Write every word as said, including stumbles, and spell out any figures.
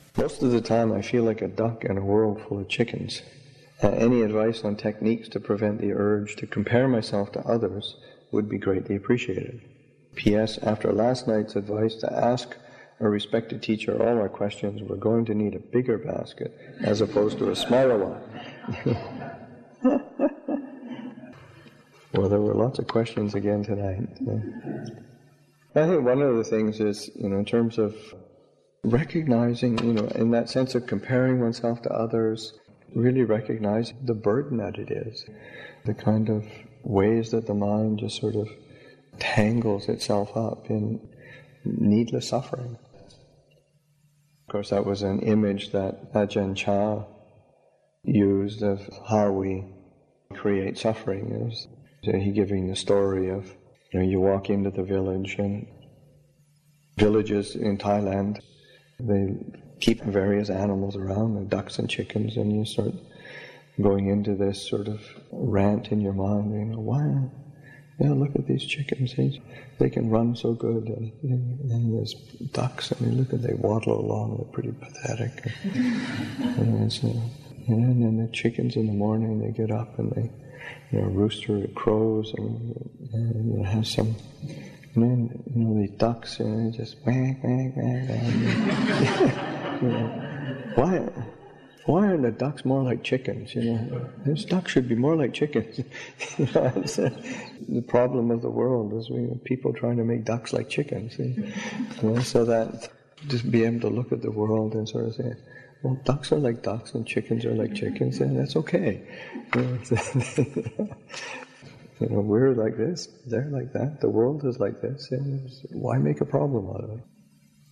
Most of the time I feel like a duck in a world full of chickens. Uh, any advice on techniques to prevent the urge to compare myself to others would be greatly appreciated. P S. After last night's advice to ask a respected teacher all our questions, we're going to need a bigger basket as opposed to a smaller one. Well, there were lots of questions again tonight. I think one of the things is, you know, in terms of recognizing, you know, in that sense of comparing oneself to others, really recognize the burden that it is, the kind of ways that the mind just sort of tangles itself up in needless suffering. Of course, that was an image that Ajahn Chah used of how we create suffering. It was he giving the story of, you know, you walk into the village, and villages in Thailand, they keep various animals around, the ducks and chickens, and you start going into this sort of rant in your mind, you know, why, you know, look at these chickens, they can run so good, and, and there's ducks, and look at, they waddle along, they're pretty pathetic. And, so, and then the chickens in the morning, they get up and they, you know, rooster crows, and, and you know, have some, and then, you know, these ducks, you know, just wag, wag, wag, wag. You know, why, why are the ducks more like chickens? You know, these ducks should be more like chickens. You know, it's, uh, the problem of the world is we have people trying to make ducks like chickens. You know, so that just be able to look at the world and sort of say, well, ducks are like ducks and chickens are like chickens, and that's okay. You know, you know, we're like this, they're like that, the world is like this, and why make a problem out of it?